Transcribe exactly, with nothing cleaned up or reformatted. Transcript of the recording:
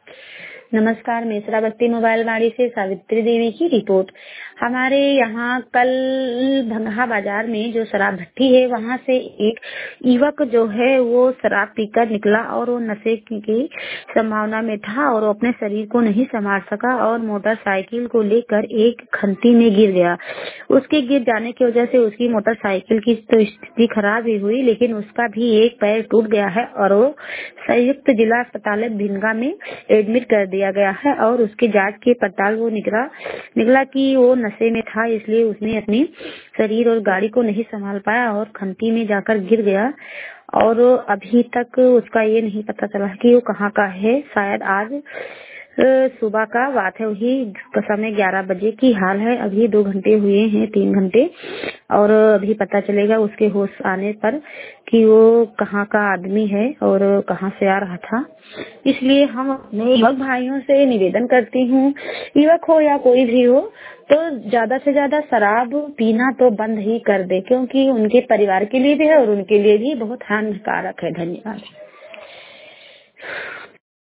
नमस्कार, मैं श्रावस्ती मोबाइल वाड़ी से सावित्री देवी की रिपोर्ट। हमारे यहाँ कल भंगहा बाजार में जो शराब भट्टी है वहाँ से एक युवक जो है वो शराब पीकर निकला और वो नशे की संभावना में था और वो अपने शरीर को नहीं संभाल सका और मोटरसाइकिल को लेकर एक खंती में गिर गया। उसके गिर जाने की वजह से उसकी मोटरसाइकिल की तो स्थिति खराब ही हुई, लेकिन उसका भी एक पैर टूट गया है और वो संयुक्त जिला अस्पताल भिनगा में एडमिट कर दिया गया है और उसकी जांच के पड़ताल वो निकला निकला कि वो नशे में था, इसलिए उसने अपने शरीर और गाड़ी को नहीं संभाल पाया और खंती में जाकर गिर गया और अभी तक उसका ये नहीं पता चला कि वो कहाँ का है। शायद आज सुबह का बात है, वही समय ग्यारह बजे की हाल है। अभी दो घंटे हुए हैं, तीन घंटे, और अभी पता चलेगा उसके होश आने पर कि वो कहाँ का आदमी है और कहाँ से आ रहा था। इसलिए हम अपने युवक भाइयों से निवेदन करती हूँ, युवक हो या कोई भी हो, तो ज्यादा से ज्यादा शराब पीना तो बंद ही कर दे, क्योंकि उनके परिवार के लिए भी है और उनके लिए भी बहुत हानिकारक है। धन्यवाद।